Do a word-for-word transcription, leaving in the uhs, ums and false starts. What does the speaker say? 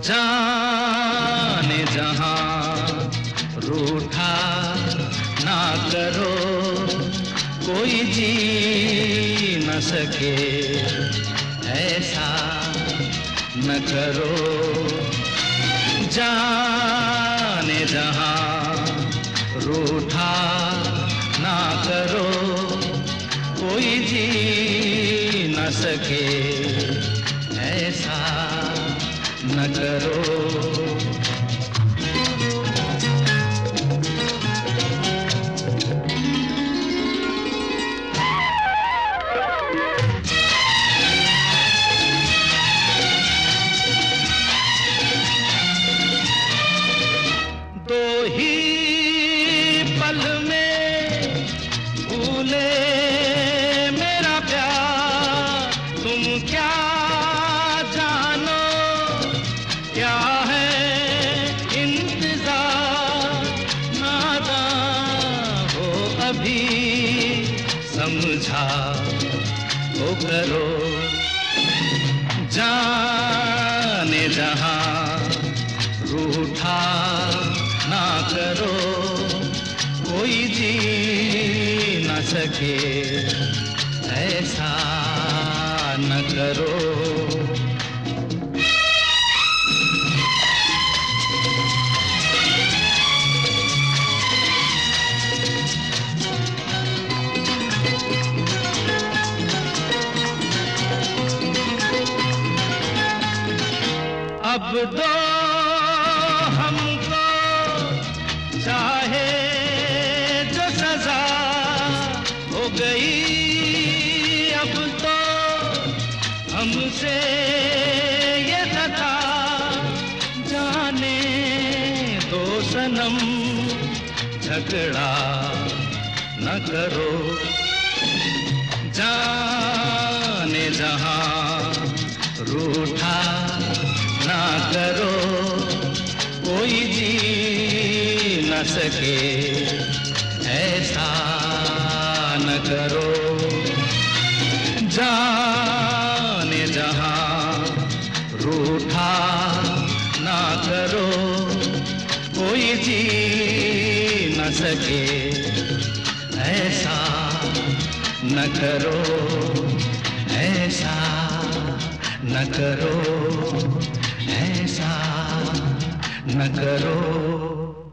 जाने जहां रूठा ना करो, कोई जी न सके ऐसा न करो। जाने जहां रूठा ना करो, कोई जी न सके ऐसा न करो। दो ही पल में भूले मेरा प्यार, तुम क्या जानो क्या है इंतजार। नादान हो अभी समझा तो करो, जाने जहां रूठा ना करो, कोई जी न सके ऐसा न करो। अब दो हमको चाहे जो सजा हो गई, अब तो हमसे ये खता जाने दो सनम, झगड़ा न करो। जाने जहां रूठा ना करो, कोई जी न सके ऐसा न करो। जाने जहां रूठा ना करो, कोई जी न सके ऐसा न करो, ऐसा न करो, ऐसा न करो।